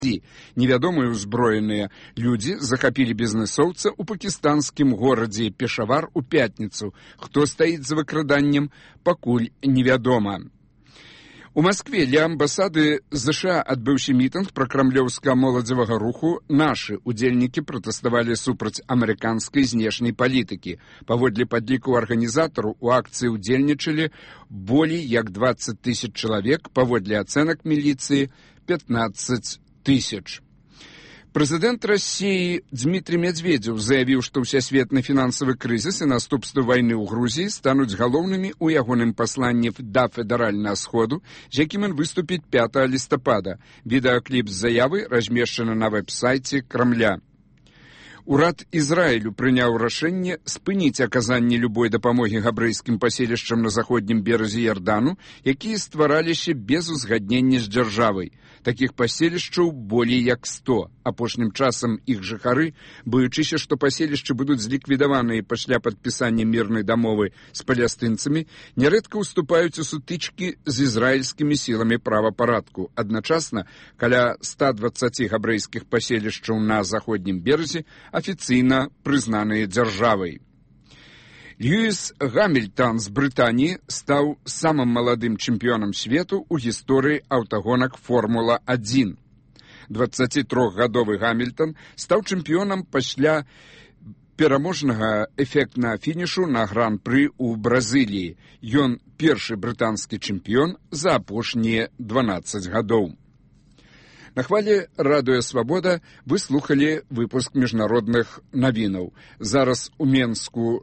Невядомыя ўзброеныя людзі захапілі бізнэсоўца ў пакістанскім горадзе Пешавар у пятніцу. Хто стаіць за выкраданнем, пакуль невядома. У Маскве ля амбасады ЗША адбыўся мітынг пракрамлёўскага моладзевага руху. Нашы удзельнікі пратэставалі супраць амерыканскай знешняй палітыкі. Паводле падліку арганізатару у акцыі ўдзельнічалі болей як 20 000 чалавек, паводле ацэнак міліцыі 15 000. Прэзідэнт Расіі Дмітрий Медведзеў заявіў, што ўсесветны фінансавы крызіс і наступствы вайны ў Грузіі стануць галоўнымі ў ягоным пасланні да федэральнага сходу, з якім ён выступіць 5 лістапада. Відэакліп з заявы размешчаны на вэб-сайце Крамля. Урад Ізраілю прыняў рашэнне спыніць аказанне любой дапамогі габрэйскім паселішчам на заходнім беразе Ярдану, якія ствараліся без узгаднення з дзяржавай. Такіх паселішчаў болей як 100. Апошнім часам іх жыхары, баючыся, што паселішчы будуць зліквідаваныя пасля падпісання мірнай дамовы з палестынцамі, нярэдка ўступаюць у сутычкі з ізраільскімі сіламі правапарадку. Адначасна, каля 120 габрэйскіх паселішчаў на заходнім беразе афіцыйна прызнаныя дзяржавай. Льюіс Гамільтон з Брытаніі стаў самым маладым чэмпіёнам свету ў гісторыі аўтагонак Формула-1. 23-гадовы Гамільтон стаў чэмпіёнам пасля пераможнага эфектнага фінішу на гран-пры ў Бразыліі. Ён першы брытанскі чэмпіён за апошнія 12 гадоў. На хвале Радыё Свабода вы слухалі выпуск міжнародных навінаў. Зараз у Менску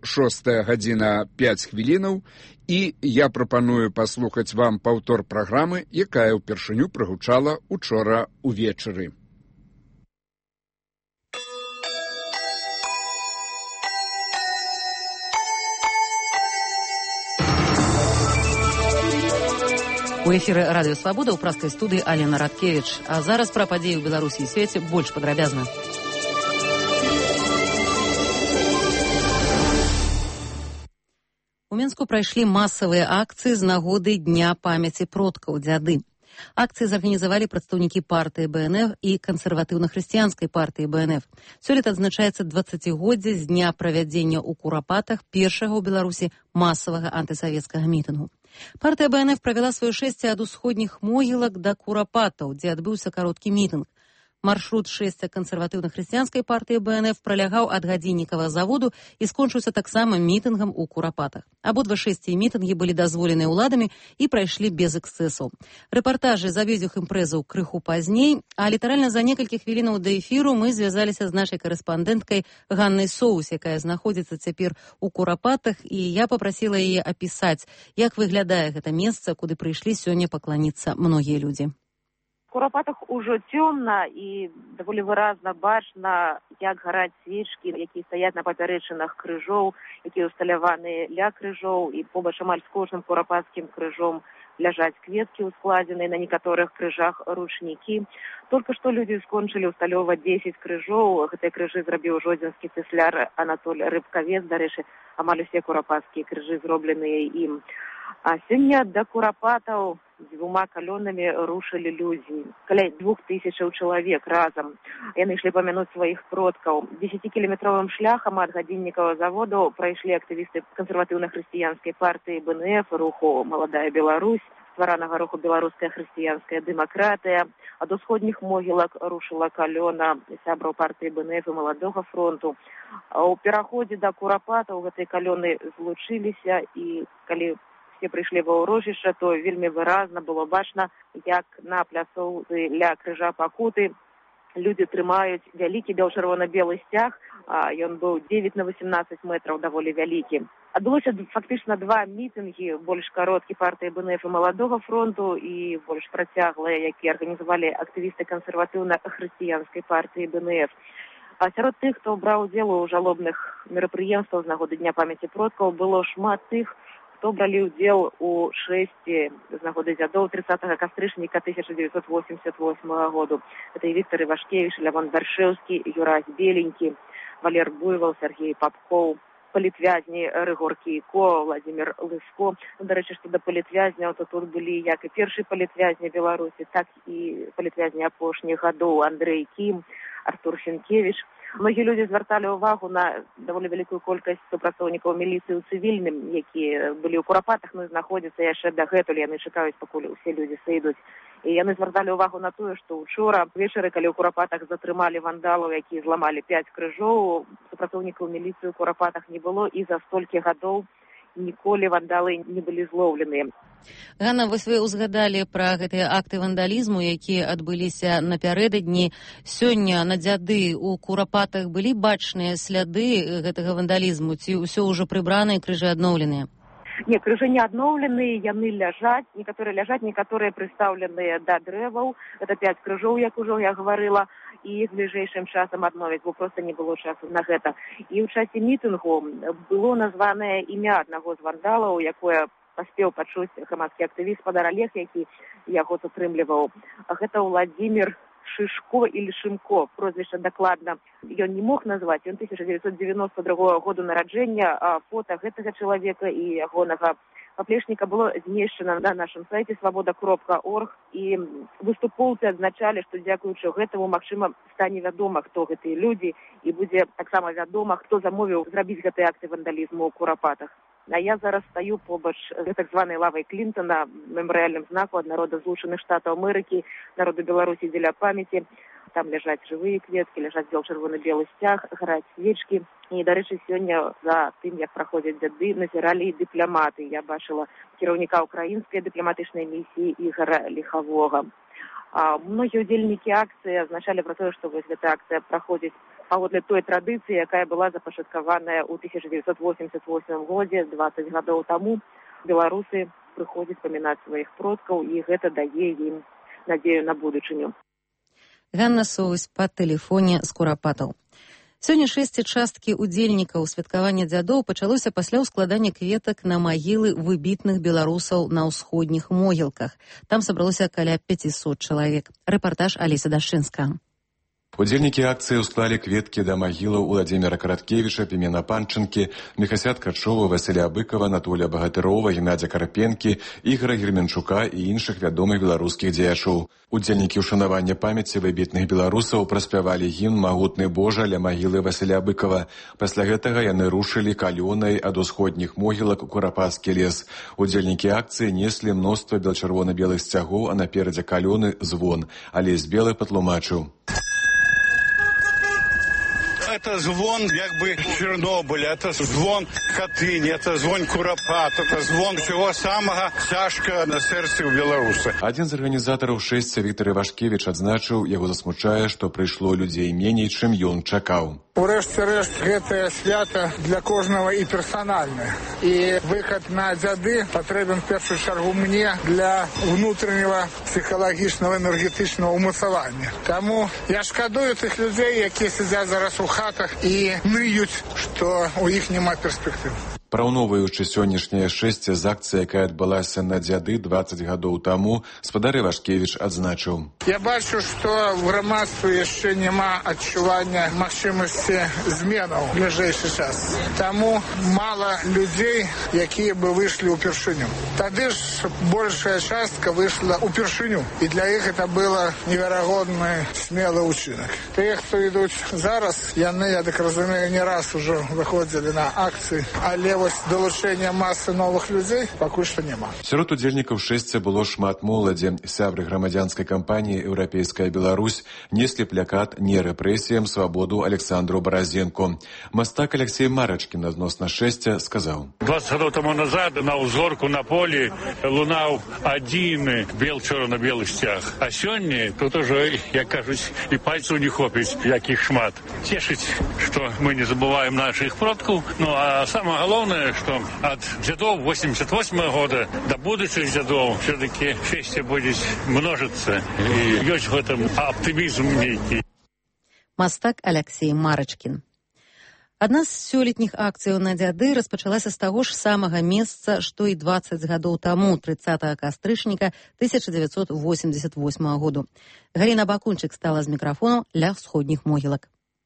6:05 і я прапаную паслухаць вам паўтор праграмы, якая ўпершыню прагучала учора ўвечары. У эфіры Радыё Свабода ў праскай студыі Алена Радкевіч. А зараз пра падзеі ў Беларусі і свеце больш падрабязна. У Менску прайшлі масавыя акцыі з нагоды Дня памяці продкаў дзяды. Акцыі зарганізавалі прадстаўнікі партыі БНФ і кансерватыўна-хрысціянскай партыі БНФ. Сёлета адзначаецца 20-годдзе з дня правядзення ў Курапатах першага ў Беларусі масавага антысавецкага мітынгу. Партыя БНФ правяла сваё шэсце ад усходніх могілак да Курапатаў, дзе адбыўся кароткі мітынг. Маршрут шэсця кансерватыўна-хрысціянскай партыі БНФ пролягаў ад гадзіннікавага заводу і скончыўся таксама мітынгам у Курапатах. Абодва шэсці і мітынгі былі дазволеныя ўладамі і прайшлі без эксцэсаў. Рэпартажы з абедзвюх імпрэзаў крыху пазней, а літаральна за некалькі хвілінаў да эфіру мы звязаліся з нашай карэспандэнткай Ганнай Соус, якая знаходзіцца цяпер у Курапатах, і я папрасіла яе апісаць, як выглядае гэта месца, куды прыйшлі сёння пакланіцца многія людзі. В Курапатах ужо цёмна і даволі выразна бачна, як гараць свечкі, якія стаяць на папярэчынах крыжоў, якія ўсталяваны ля крыжоў, і побач амаль з кожным курапатскім крыжом ляжаць кветкі ускладзеныя, на некаторых крыжах ручнікі. Только што людзі скончылі ўсталёўваць 10 крыжоў. Гэтыя крыжы зрабіў жодзінскі цэсляр Анатоль Рыбкавец. Дарэчы, амаль усе курапатскія крыжы зробленыя ім. А сёння да Курапатаў дзвюма калёнамі рушылі людзі. Каля 2000 чалавек разам. Яны ішлі памянуць сваіх продкаў. 10-кіламетровым шляхам ад гадзіннікавага заводу прайшлі актывісты кансерватыўна-хрысціянскай партыі БНФ, руху «Маладая Беларусь», стваранага руху «Беларуская хрысціянская дэмакратыя». Ад усходніх могілак рушыла калёна сябраў партыі БНФ і Маладога фронту. А ў пераходзе да Курапатаў гэтыя калёны злучыліся, і калі все прыйшлі ва ўрожышча, то вельмі выразна было бачна, як на пляцоўцы ля крыжа Пакуты людзі трымаюць вялікі бел-чырвона-белы сцяг. Ён быў 9x18 метраў, даволі вялікі. Адбылося фактычна два мітынгі, больш кароткі партыі БНФ і Маладога фронту і больш працяглыя, якія арганізавалі актывісты кансерватыўна-хрысціянскай партыі БНФ. А сярод тых, хто браў удзел у жалобных мерапрыемствах з нагоды Дня памяці продкаў, было шмат тых, хто бралі ўдзел у шэсці з нагоды дзядоў 30 кастрычніка 1988 году. Это і Віктор Івашкевіч, Лявон Даршэўскі, Юрась Беленькі, Валер Буйвол, Сергей Попков, палітвязні Рыгор Кейко, Владимир Лыско. Дарэчы, што да палітвязняў, то тут былі як і першы палітвязні Беларусі, так і палітвязні апошніх гадоў Андрэй Кім, Артур Сенкевіч. Многія людзі звярталі ўвагу на даволі вялікую колькасць супрацоўнікаў міліцыі ў цывільным, якія былі ў курапатах, но знаходзяцца яшчэ дагэтуль, яны чакаюць, пакуль усе людзі сыйдуць. І яны звярталі ўвагу на тое, што ўчора вечары, калі ў курапатах затрымалі вандалаў, якія зламалі 5 крыжоў, супрацоўнікаў міліцыі ў курапатах не было, і за столькі гадоў ніколі вандалы не былі злоўленыя. Ганна, вось вы узгадалі пра гэтыя акты вандалізму, якія адбыліся напярэдадні. Сёння на Дзяды ў курапатах былі бачныя сляды гэтага вандалізму, ці ўсё ўжо прыбрана і крыжы адноўленыя? Не, крыжы не адноўленыя, яны ляжаць, некаторыя прыстаўленыя да дрэваў. Гэта 5 крыжоў, як ужо я гаварыла, і іх бліжэйшым часам адновяць, бо проста не было часу на гэта. І ў часе мітынгу было названае імя аднаго з вандалаў, якое паспеў пачуць грамадскі актывіст Спадар Олег, які яго затрымліваў. Гэта Владимир Шишко или Шимко, прозвішча дакладна ён не мог назваць. Ён 1992 году нараджэння, а фота гэтага чалавека і ягонага паплечніка было змешчана на нашым сайце svoboda.org, і выступоўцы адзначалі, што дзякуючы гэтаму, магчыма, стане вядома, хто гэтыя людзі, і будзе таксама вядома, хто замовіў зрабіць гэтыя акты вандалізму ў курапатах. А я зараз стаю побач з так званай лавай Клінтона, мемарыяльным знаку ад народа Злучаных Штатаў Амерыкі, народу Беларусі дзеля памяці. Там ляжаць жывыя кветкі, ляжаць бел-чырвона-белы сцяг, гараць свечкі. І, дарэчы, сёння за тым, як праходзяць дзяды, назіралі і дыпламаты. Я бачыла кіраўніка украінскай дыпламатычнай місіі Ігора Ліхавога. Многія ўдзельнікі акцыі азначалі пра тое, што вось гэта акцыя праходзіць паводле той традыцыі, якая была запачаткаваная ў 1988 годзе, 20 гадоў таму. Беларусы прыходзяць памінаць сваіх продкаў, і гэта дае ім надзею на будучыню. Ганна Соўсь па тэлефоне з курапатаў. Сёння 6 часткі удзельнікаў святкавання дзядоў пачалося пасля ўскладання кветак на магілы выбітных беларусаў на ўсходніх могілках. Там сабралося каля 500 чалавек. Рэпартаж Алісы Дашчынская. Удзельнікі акцыі ўсклалі кветкі да магілаў Уладзіміра Караткевіча, Пімена Панчынкі, Міхася Ткачова, Васіля Быкова, Анатолія Багатырова, Геннадзя Карапенкі, Ігора Герменчука і іншых вядомых беларускіх дзеячоў. Удзельнікі ўшанавання памяці выбітных беларусаў праспявалі гімн «Магутны Божа» ля магілы Васіля Быкова. Пасля гэтага яны рушылі калёнай ад усходніх могілак у Курапацкі лес. Удзельнікі акцыі неслі мноства бел-чырвона-белых сцягоў, а наперадзе калёны звон. Алесь Белы патлумачыў. Это звон якби Чернобыля, это звон Катыни, это звон Курапат, это звон всего самого цяжкага на сэрцы ў беларуса. Адзін з арганізатараў шэсця Віктор Івашкевіч адзначыў, яго засмучае, што прыйшло людзей меней, чым ён чакаў. Урэшце рэшт, гэтае свята для кожнага і персанальнае. І выхад на дзяды патрэбен в першую чаргу мне для внутреннего псіхалагічнага энергетычнага умацавання. Таму я шкадую тых людзей, якія сядзяць зараз у хатах і мрыюць, што у іх няма перспектыў. Параўноўваючы сённяшняе шэсце з акцыяй, якая адбылася на дзяды 20 гадоў таму, спадар Івашкевіч адзначыў. Я бачу, што в грамадстве яшчэ няма адчування магчымасці зменаў в бліжэйшы час. Таму мала людзей, якія бы выйшлі ўпершыню. Тады ж большая частка выйшла ўпершыню. І для іх гэта было неверагодны смелы ўчынак. Тыя, хто ідуць зараз, яны, я так разумею, не раз ужо выходзілі на акцыі, але вось далучэння масы новых людзей пакуль што няма. Сярод удзельнікаў шэсця было шмат моладзі. Сябры грамадзянскай кампаніі «Еўрапейская Беларусь» неслі плакат «Не рэпрэсіям, свабоду» Александру Баразенко. Мастак Алексей Марачкін адносна шэсця сказаў. 20 гадоў таму назад на ўзгорку на полі лунаў адзіны бел-чорна-белы сцяг. А сёння тут ужо, як кажуць, і пальцаў не хопіць, якіх шмат. Цешыць, што мы не забываем нашых продкаў, ну а самае галоўнае, что от дзядоў 88 года до будущих дзядоў все-таки шэсце будет множиться. И есть в этом оптимизм некий. Мастак Алексей Марачкін. Адна з сёлетніх акцыяў на дзяды распачалася з таго ж самага месца, што і 20 гадоў таму, 30 кастрычніка 1988 году. Галіна Бакунчык стала з мікрафону ля ўсходніх могілак.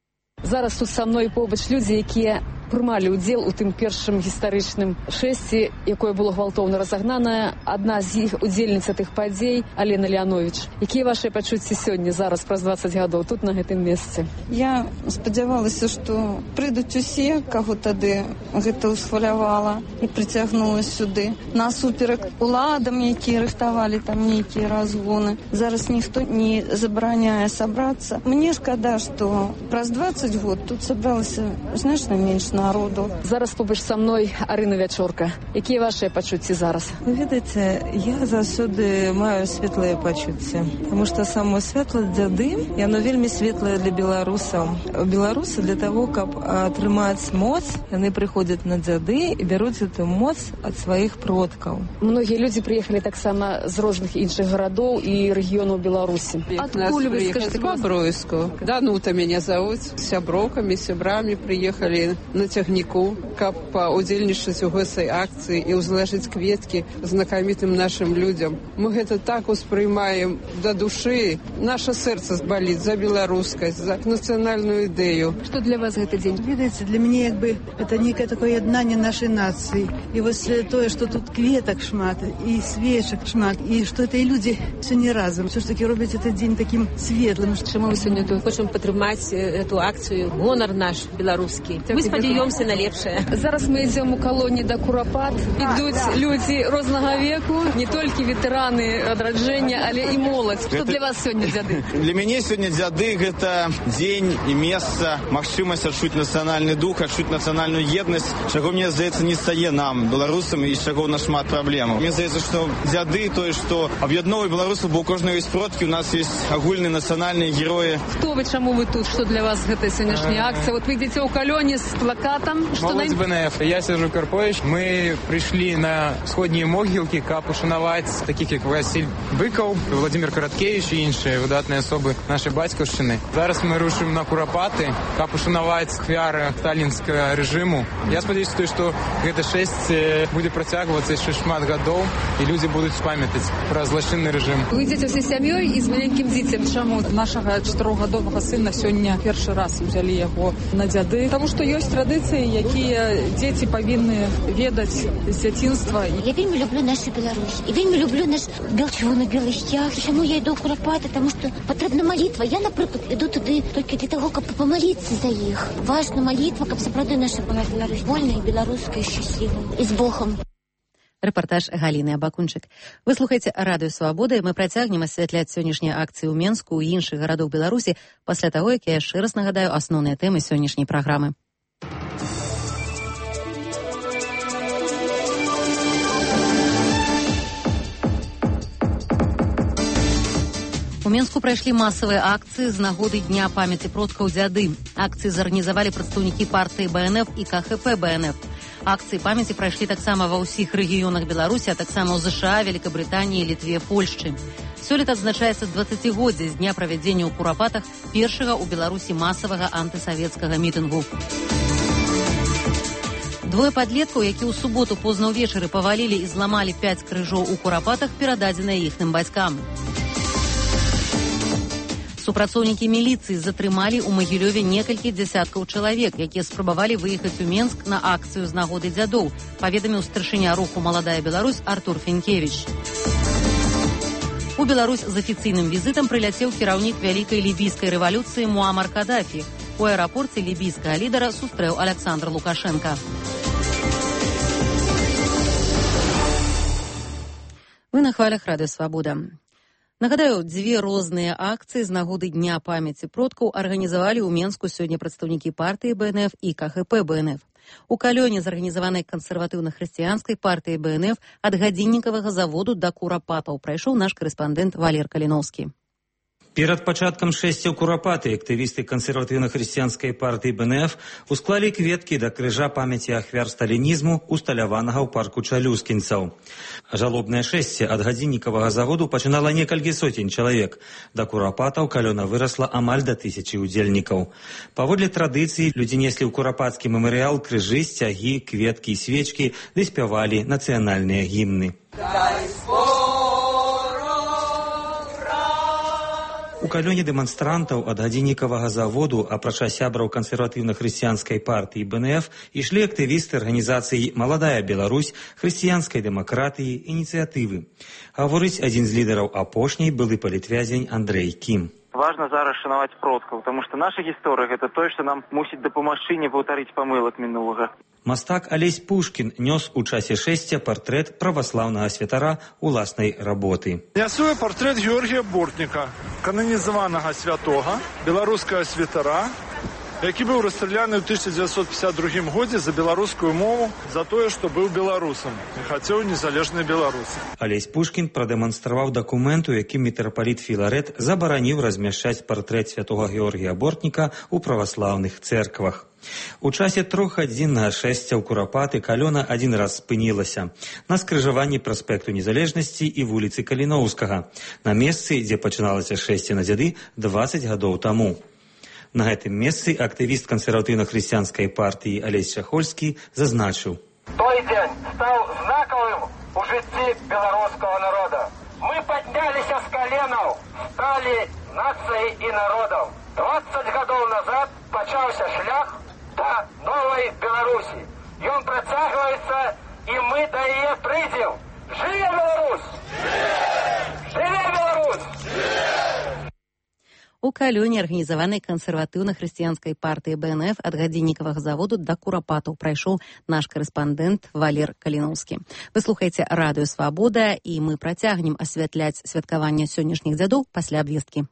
Зараз тут са мной побач людзі, якія прымалі ўдзел у тым першым гістарычным шэсці, якое было гвалтоўна разагнанае. Адна з іх удзельніца тых падзей, Алена Леанович. Якія вашыя пачуцці сёння, зараз, праз 20 гадоў, тут, на гэтым месцы? Я спадзявалася, што прыйдуць усе, каго тады гэта ўсхвалявала і прыцягнула сюды. Насуперак уладам, якія рыхтавалі там нейкія разгоны. Зараз ніхто не забараняе сабрацца. Мне шкада, што праз 20 год тут сабралася значна менш народу. Зараз побач са мной Арына Вячорка. Якія вашыя пачуцці зараз? Вы ведаеце, я заўсёды маю светлыя пачуцці, таму што само святла дзяды, яно вельмі светлае для беларусаў. Беларусы для таго, каб атрымаць моц, яны прыходзяць на дзяды і бяруць эту моц ад сваіх продкаў. Многія людзі прыехалі таксама з розных іншых гарадоў і рэгіёнаў Беларусі. Адкуль вы, скажыце? Бабруйску. Данута мяне завуць. Сяброўкамі, сябрамі прыехалі на цягніку, каб паўдзельнічаць у гэтай акцыі і ўзлажыць кветкі знакамітым нашым людзям. Мы гэта так успрымаем да душы. Наша сэрца баліць за беларускасць, за нацыянальную ідэю. Што для вас гэты дзень? Ведаеце, для мяне это некое такое яднанне нашай нацыі. І вось тое, што тут кветак шмат, і свечак шмат, і што гэтыя людзі сёння разам. Все ж таки робяць этот дзень такім светлым. Чаму мы сёння тут хочам падтрымаць эту акцыю, гонар наш беларускі. Мы спадзяёмся на лепшае. Зараз мы ідзем у калоні да Курапат. Ідуць людзі рознага веку, не толькі ветэраны адраджэння, але і моладзь. Што для вас сёння дзяды? Для мяне сёння дзяды гэта дзень і месца, магчымасць адчуць нацыянальны дух, адчуць нацыянальную еднасць, чаго, мне здаецца, не стае нам, беларусам, і з чаго у нас шмат праблемаў. Мне здаецца, што дзяды тое, што аб'ядноўвае беларусаў, бо у кожнага ёсць продкі, у нас ёсць агульныя нацыянальныя героі. Хто вы, чаму вы тут? Што для вас гэтая сённяшняя акцыя? Вот вы ідзеце ў калоне з плакатам. Молодь БНФ. Я Сержу Карпович. Мы пришли на сходние могилки, каб ушанаваць таких, як Василь Быкаў, Владимир Караткевич і іншыя выдатныя асобы нашай бацькаўшчыны. Зараз мы рушым на Курапаты, каб ушанаваць ахвяры сталінскага рэжыму. Я спадзяюся, што гэта шэсце будзе працягвацца яшчэ шмат гадоў, і людзі будуць памятаць пра злачынны рэжым. Вы ідзеце ўсёй сям'ёй і з маленькім дзіцем. Чаму? Нашага 4-гадовага сына сёння першы раз узялі яго на дзяды, таму што ёсць традыцыі, якія дзеці павінны ведаць з дзяцінства. Я вельмі люблю нашу Беларусь. І вельмі люблю наш белчырвона-белы сцяг. Чаму я іду ў Курапаты? Таму што патрэбна малітва. Я, напрыклад, іду туды толькі для таго, каб памаліцца за іх. Важна малітва, каб сапраўды наша была Беларусь вольная, беларуская, шчаслівая. І з Богом. Рэпартаж Галіны Абакунчык. Вы слухаеце Радыё Свабода, і мы працягнем асвятляць сённяшнія акцыі ў Менску і іншых гарадоў Беларусі пасля таго, як я яшчэ раз нагадаю асноўныя тэмы сённяшняй праграмы. У Менску прайшлі масавыя акцыі з нагоды Дня памяці продкаў дзяды. Акцыі зарганізавалі прадстаўнікі партыі БНФ і КХП БНФ. Акцыі памяці прайшлі таксама ва ўсіх рэгіёнах Беларусі, а таксама ў ЗША, Великабрытаніі, Літве, Польшчы. Сёлета адзначаецца 20-годдзе з дня правядзення ў Курапатах першага ў Беларусі масавага антысавецкага мітынгу. Двое падлеткаў, які ў суботу позна ўвечары павалілі і зламалі 5 крыжоў у Курапатах, перададзеныя іхным бацькам. Супрацоўнікі міліцыі затрымалі ў Магілёве некалькі дзясяткаў чалавек, якія спрабавалі выехаць у Менск на акцыю з нагоды дзядоў, паведаміў старшыня руху «Маладая Беларусь» Артур Фенкевіч. У Беларусь з афіцыйным візітам прыляцеў кіраўнік вялікай лібійскай рэвалюцыі Муамар Кадафі. У аэрапорце лібійскага лідара сустрэў Александр Лукашенка. Вы на хвалях Радыё Свабода. Нагадаю, дзве розныя акцыі з нагоды Дня памяці продкаў арганізавалі ў Менску сёння прадстаўнікі партыі БНФ і КХП БНФ. У калёне, зарганізаванай кансерватыўна-хрысціянскай партыі БНФ, ад гадзіннікавага заводу да Курапатаў прайшоў наш карэспандэнт Валер Каліноўскі. Перад пачаткам шэсця ў Курапаты актывісты кансерватыўна-хрысціянскай партыі БНФ усклалі кветкі да крыжа памяці ахвяр сталінізму, усталяванага ў парку чалюскінцаў. Жалобнае шэсце ад гадзіннікавага заводу пачынала некалькі сотень чалавек. Да Курапатаў калёна вырасла амаль да 1000 удзельнікаў. Паводле традыцыі людзі неслі ў курапацкі мемарыял крыжы, сцягі, кветкі і свечкі, ды спявалі нацыянальныя гімны. У калёне дэманстрантаў ад гадзіннікавага заводу, апрача сябраў кансерватыўна-хрысціянскай партыі БНФ, ішлі актывісты арганізацыі «Маладая Беларусь», хрысціянскай дэмакратыі, ініцыятывы. Гаворыць адзін з лідараў апошняй былы палітвязень Андрэй Кім. Важна зараз шанаваць продкаў, таму што наша гісторыя гэта тое, што нам мусіць дапамагчы не паўтарыць памылак мінулага. Мастак Алесь Пушкін нёс у часе шэсця партрэт праваслаўнага святара уласнай работы. Нясу партрэт Георгія Бортніка, кананізаванага святога, беларускага святара, які быў расстраляны ў 1952 годзе за беларускую мову, за тое, што быў беларусам і хацеў незалежнай Беларусі. Алесь Пушкін прадэманстраваў дакумент, у якім мітрапаліт Філарэт забараніў размяшчаць партрэт святога Георгія Бортніка ў праваслаўных цэрквах. У часе 3гадзіннага шэсця ў Курапаты калёна адзін раз спынілася на скрыжаванні праспекту Незалежнасці і вуліцы Каліноўскага, на месцы, дзе пачыналася шэсце на дзяды 20 гадоў таму. На гэтым месцы актывіст кансерватыўна-хрысціянскай партыі Алесь Чахольскі зазначыў: Той дзень стаў знакавым у жыцці беларускага народа. Мы падняліся з каленаў, сталі нацыяй і народам. 20 гадоў назад пачаўся шлях да новай Беларусі. Ён працягваецца, і мы да яе прыйдзем. Жыве Беларусь! Жыве Беларусь! У калёне арганізаванай кансерватыўна-хрысціянскай партыі БНФ ад гадзіннікавага заводу да Курапатаў прайшоў наш карэспандэнт Валер Каліноўскі. Вы слухаеце радыё «Свабода», і мы працягнем асвятляць святкаванне сённяшніх дзядоў пасля абвесткі.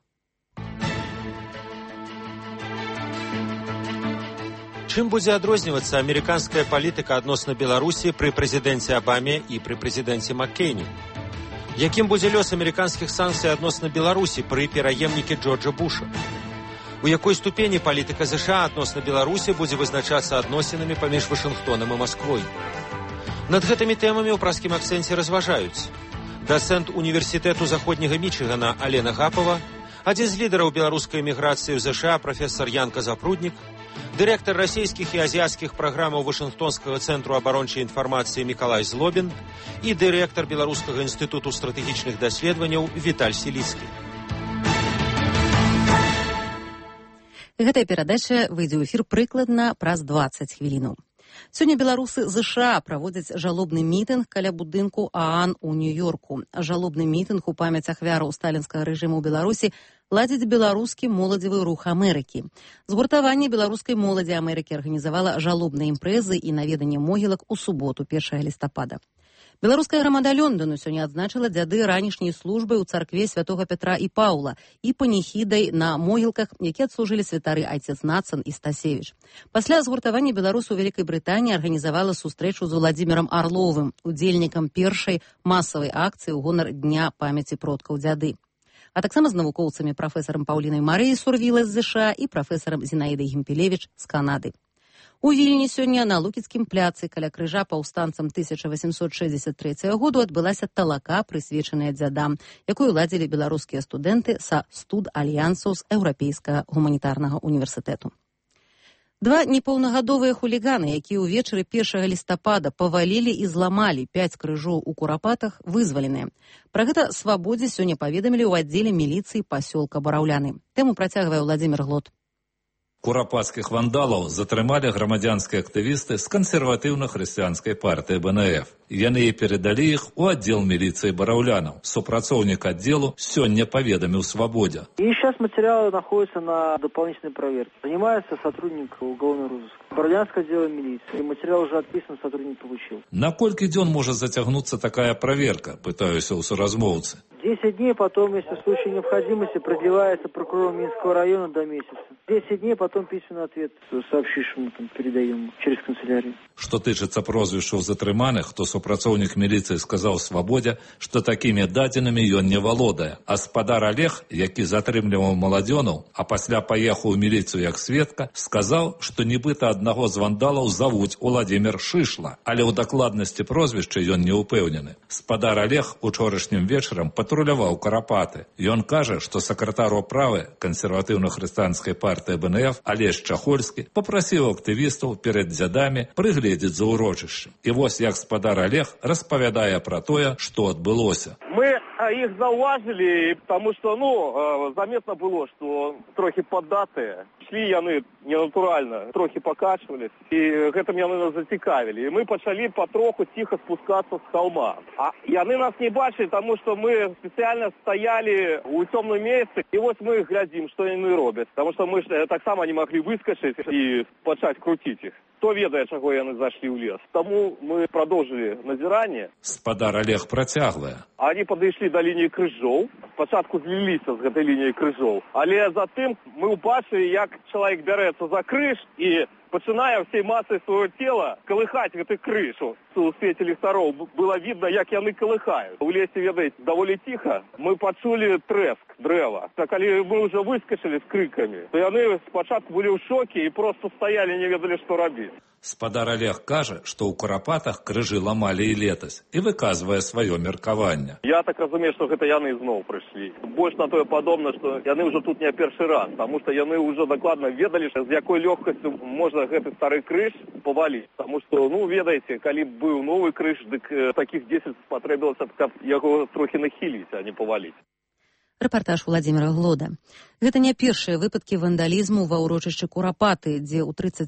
Чым будзе адрознівацца амерыканская палітыка адносна Беларусі пры прэзідэнце Абаме і пры прэзідэнце Маккейне? Якім будзе лёс амерыканскіх санкцый адносна Беларусі пры пераемніке Джорджа Буша? У якой ступені палітыка США адносна Беларусі будзе вызначацца адносінамі паміж Вашынгтонам і Масквой? Над гэтымі тэмамі ў праскім акцэнце разважаюць дацэнт універсітэту заходняга Мічыгана Алена Гапова, адзін з лідараў беларускай эміграцыі ў США прафесар Янка Запруднік, дырэктар расійскіх і азіяцкіх праграмаў Вашынгтонскага цэнтру абарончай інфармацыі Мікалай Злобін і дырэктар Беларускага інстытуту стратэгічных даследаванняў Віталь Сіліцкі. Гэтая перадача выйдзе ў эфір прыкладна праз 20 хвілінаў. Сёння беларусы ЗША праводзяць жалобны мітынг каля будынку ААН у Нью-Йорку. Жалобны мітынг у памяць ахвяраў сталінскага рэжыму ў Беларусі ладзіць беларускі моладзевы рух Амерыкі. Згуртаванне беларускай моладзі Амерыкі арганізавала жалобныя імпрэзы і наведанне могілак у суботу, 1 лістапада. Беларуская грамада Лёндану сёння адзначыла дзяды ранішняй службы ў царкве святога Петра і Паўла і паніхідай на могілках, які адслужылі святары айцец Нацан і Стасевіч. Пасля згуртавання беларусаў у Вялікай Брытаніі арганізавала сустрэчу з Уладзімірам Арловым, удзельнікам першай масавай акцыі ў гонар Дня памяці продкаў дзяды. А таксама з навукоўцамі прафесарам Паўлінай Марыяй Сурвіла з ЗША і прафесарам Зінаідай Гімпелевіч з Канады. У Вільні сёння на Лукіцкім пляцы каля крыжа паўстанцам 1863 году адбылася талака, прысвечаная дзядам, якую ладзілі беларускія студэнты са студ-альянсаў з Еўрапейскага гуманітарнага універсітэту. Два непаўнагадовыя хуліганы, якія ўвечары 1 лістапада павалілі і зламалі 5 крыжоў у Курапатах, вызваленыя. Пра гэта «Свабодзе» сёння паведамілі ў аддзеле міліцыі пасёлка Бараўляны. Тэму працягвае Владзімір Глот. Курапатскіх вандалаў затрымалі грамадзянскія актывісты з кансерватыўна-хрысціянскай партыі БНФ. Яны перадалі іх у аддзел міліцыі Бараўлянаў. Супрацоўнік аддзелу сёння паведаміў «Свабодзе». И сейчас материалы находятся на дополнительной проверке. Занимается сотрудник уголовного розыска. Бараўлянское отдел милиции. И материал уже отписан, сотрудник получил. На колькі дзён можа зацягнуцца такая проверка, пытаюся ў суразмоўцы. 10 дней, потом, если в случае необходимости, продлевается прокурором Минского района до месяца. 10 дней, потом письменный ответ сообщившему передаем через канцелярию. Што тычыцца прозвішчаў затрыманых, то супрацоўнік міліцыі сказаў «Свабодзе», што такімі дадзенымі ён не валодае. А спадар Олег, які затрымліваў маладзёнаў, а пасля паехаў у міліцыю як сведка, сказаў, што нібыта аднаго з вандалаў завуць Уладзімір Шышла, але ў дакладнасці прозвішча ён не ўпэўнены. Спадар Олег учорашнім вечарам патруляваў Карапаты. Ён кажа, што сакратар управы кансерватыўна-хрысціянскай партыі БНФ Алесь Чахольскі папрасіў актывістаў перад дзядамі прыгледзець за ўрочышчам. І вось як спадар Олег распавядае пра тое, што адбылося. Мы их зауважили, потому что, заметно было, что трохи поддатые. Шли яны ненатурально, трохи покачивались, и гэтым яны нас зацікавили. И мы почали потроху тихо спускаться с холма. А яны нас не бачили, потому что мы специально стояли у темном месте, и вот мы глядим, что яны робят. Потому что мы так само не могли выскочить и начать крутить их. Кто ведает, чего яны зашли в лес. Тому мы продолжили назирание. Спадар Олег працяглая. Они подошли до линии крыжов. Спочатку злилися з этой линии крыжов. Але затым мы убачили, як человек берется за крыш и починає всей массой своего тела колыхать эту крышу. У свете ліхтаров было видно, як яны колыхают. У лесе, ведаете, довольно тихо. Мы почули треск древа. Так, коли мы уже выскочили с криками, то яны спочатку были в шоке и просто стояли, не ведали, что робить. Спадар Олег каже, што ў Курапатах крыжы ламалі і летась, і выказвае сваё меркаванне. Я так разумею, што гэта яны зноў прыйшлі. Больш на тое падобна, што яны ўжо тут не першы раз, таму што яны ўжо дакладна ведалі, з якой лёгкасцю можна гэты стары крыж паваліць. Таму што, ведаеце, калі быў новы крыж, дык такіх 10 спатрэбілася, каб яго трохі нахіліць, а не паваліць. Рэпартаж Владзіміра Глода. Гэта не першыя выпадкі вандалізму ва ўрочышчы Курапаты, дзе ў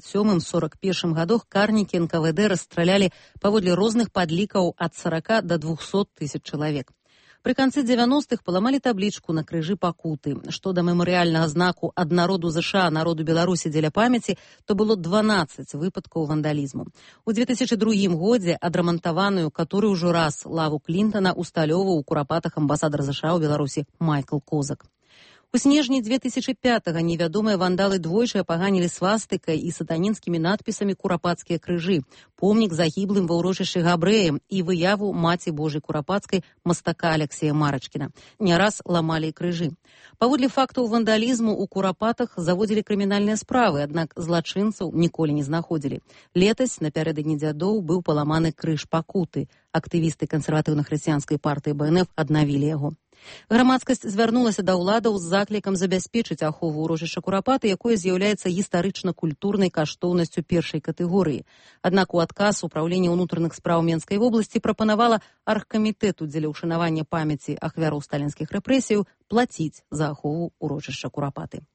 37-41 гадах карнікі НКВД расстралялі паводле розных падлікаў ад 40 до 200 тысяч чалавек. Пры канцы 90-х паламалі таблічку на крыжы пакуты. Што да мемарыяльнага знаку ад народу ЗША народу Беларусі дзеля памяці, то было 12 выпадкаў вандалізму. У 2002 годзе адрамантаваную каторы ўжо раз лаву Клінтана усталёваў у Курапатах амбасадар ЗША ў Беларусі Майкл Козак. У снежні 2005-го невядомыя вандалы двойчы апаганілі свастыкай і сатанінскімі надпісамі курапацкія крыжы, помнік загіблым ва ўрочышчы габрэям і выяву Маці Божай Курапацкай мастака Алексея Марачкіна. Не раз ламалі крыжы. Паводле фактаў вандалізму ў Курапатах заводзілі крымінальныя справы, аднак злачынцаў ніколі не знаходзілі. Летась напярэдадні дзядоў быў паламаны крыж пакуты. Актывісты кансерватыўна-хрысціянскай партыі БНФ аднавілі яго. Грамадскасць звярнулася да ўладаў з заклікам забяспечыць ахову ўрочышча Курапаты, якое з'яўляецца гістарычна-культурнай каштоўнасцю першай катэгорыі. Аднак у адказ Управлення ўнутраных спраў Менскай вобласці прапанавала аргкамітэту дзеля ўшанавання памяці ахвяраў сталінскіх рэпрэсіяў плаціць за ахову ўрочышча Курапаты.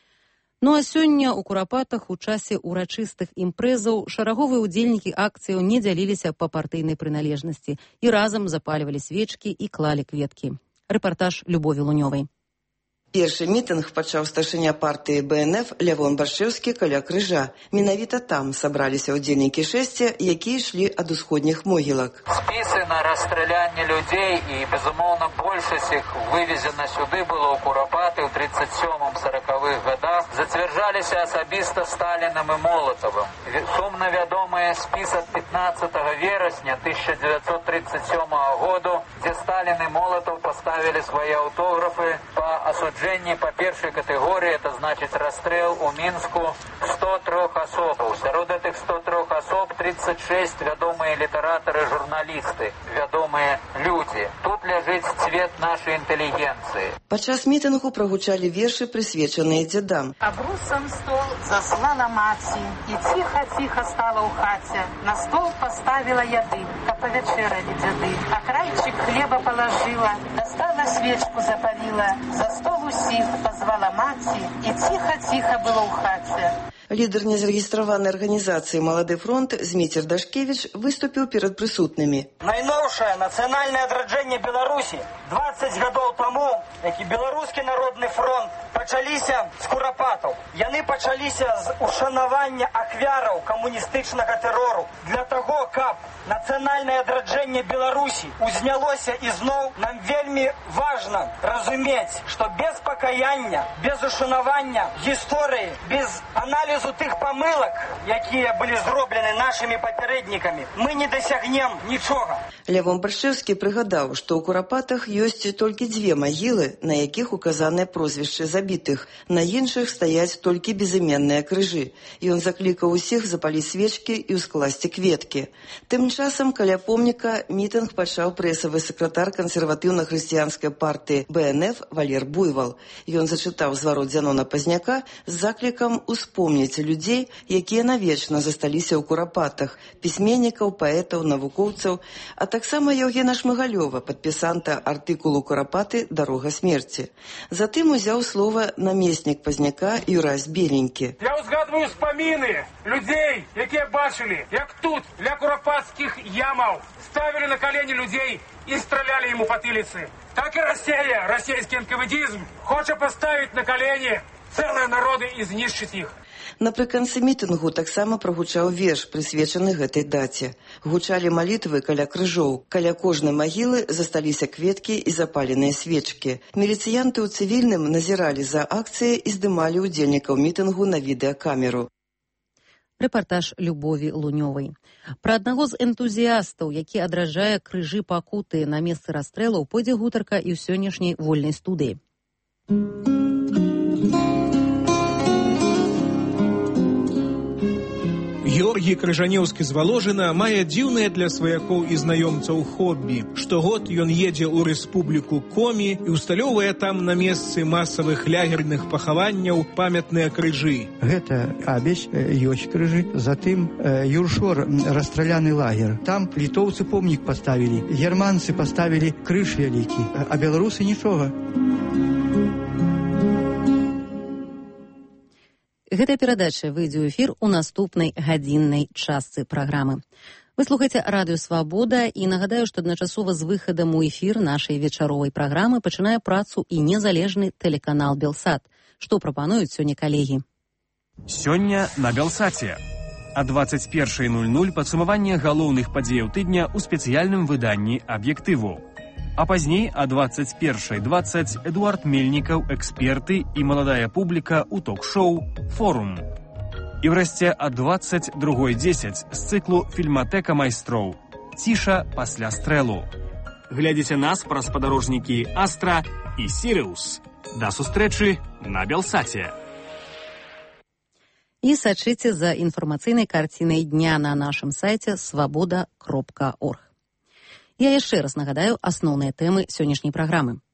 А сёння ў Курапатах у часе урачыстых імпрэзаў шараговыя ўдзельнікі акцыяў не дзяліліся па партыйнай прыналежнасці і разам запальвалі свечкі і клалі кветкі. Рэпартаж Любові Лунёвай. Першы мітынг пачаў старшыня партыі БНФ Лявон Баршэўскі каля крыжа. Менавіта там сабраліся ўдзельнікі шэсця, якія ішлі ад усходніх могілак. Спісы на расстралянне людзей і, безумоўна, большасць іх вывезена сюды было ў Курапаты ў 37-40-х годах, зацвярджаліся асабіста Сталінам і Молатавым. Сумна вядомыя спіс ад 15 верасня 1937 году, дзе Сталін і Молатаў поставили свои аўтографы по осуджении по первой категории, это значит расстрел у Минску 103 особаў. Сярод этих 103 особ 36 вядомые литераторы, журналисты, вядомые люди. Тут ляжыць цвет нашей интеллигенции. Падчас мітынгу прагучалі вершы, прысвечаныя дзядам. Абрусам стол заслала маці, і ціха-ціха стала ў хаце. На стол поставила яды, каб павячэралі дзяды. А крайчик хлеба положила, достала свечку запалила, за стол усіх позвала маці, і ціха-ціха было ў хаце. Лідар незарэгістраванай арганізацыі «Малады фронт» Зміцер Дашкевіч выступіў перад прысутнымі. Найноўшае нацыянальнае адраджэнне Беларусі 20 гадоў таму, які Беларускі народны фронт пачаліся з Курапатаў. Яны пачаліся з ушанавання ахвяраў камуністычнага тэрору. Для таго, каб нацыянальнае адраджэнне Беларусі узнялося ізноў, нам вельмі важна разумець, што без пакаяння, без ушанавання гісторыі, без аналізу тых памылак, якія былі зроблены нашымі папярэднікамі, мы не дасягнем нічога. Лявон Баршэўскі прыгадаў, што ў Курапатах ёсць толькі дзве магілы, на якіх указаныя прозвішчы забітых. На іншых стаяць толькі безыменныя крыжы. Ён заклікаў усіх запаліць свечкі і ўскласці кветкі. Тым часам каля помніка мітынг пачаў прэсавы сакратар кансерватыўна-хрысціянскай партыі БНФ Валер Буйвал. Ён зачытаў зварот Зянона Пазняка з заклікам успомніць памяці людзей, якія навечна засталіся ў курапатах, пісьменнікаў, паэтаў, навукоўцаў, а таксама Яўгена Шмыгалёва, падпісанта артыкулу «Курапаты. Дарога смерці». Затым узяў слова намеснік Пазняка Юрась Беленькі. Я узгадваю спаміны людзей, якія бачылі, як тут, ля курапатскіх ямаў, ставілі на калені людзей і стралялі ім у патыліцы. Так і Расія, расійскі энкавэдзізм, хоча паставіць на калені цэлыя народы і знішчыць іх. Напрыканцы мітынгу таксама прагучаў верш, прысвечаны гэтай даце. Гучалі малітвы каля крыжоў. Каля кожнай магілы засталіся кветкі і запаленыя свечкі. Міліцыянты ў цывільным назіралі за акцыяй і здымалі ўдзельнікаў мітынгу на відэакамеру. Рэпартаж Любові Лунёвай. Пра аднаго з энтузіястаў, які адраджае крыжы пакуты на месцы расстрэлаў, пойдзе гутарка і ў сённяшняй вольнай студыі. Георгій Крыжанеўскі з Валожына мае дзіўнае для сваякоў і знаёмцаў хоббі. Штогод ён едзе ў рэспубліку Комі і усталёўвае там на месцы масавых лягерных пахаванняў памятныя крыжы. Гэта Абесь, ёсць крыжы, затым Юршор, расстраляны лагер. Там літоўцы помнік паставілі, германцы паставілі крыж вялікі, а беларусы нічога. Гэтая перадача выйдзе ў эфір у наступнай гадзіннай частцы праграмы. Вы слухаеце Радыё Свабода і нагадаю, што адначасова з выхадам у эфір нашай вечаровай праграмы пачынае працу і незалежны тэлеканал Белсат. Што прапануюць сёння калегі? Сёння на Белсаце. А 21:00 падсумаванне галоўных падзеяў тыдня ў спецыяльным выданні «Аб'ектыву». А пазней о 21:20 Эдуард Мельнікаў, эксперты і маладая публіка ў ток-шоу «Форум». І врэшце о 22:10 з цыклу «Фільматэка майстроў» «Ціша пасля стрэлу». Глядзіце нас праз спадарожнікі «Астра» і «Сірыус». Да сустрэчы на Белсаце. І сачыце за інфармацыйнай карцінай дня на нашым сайце свабода.орг. Я яшчэ раз нагадаю асноўныя тэмы сённяшняй праграмы.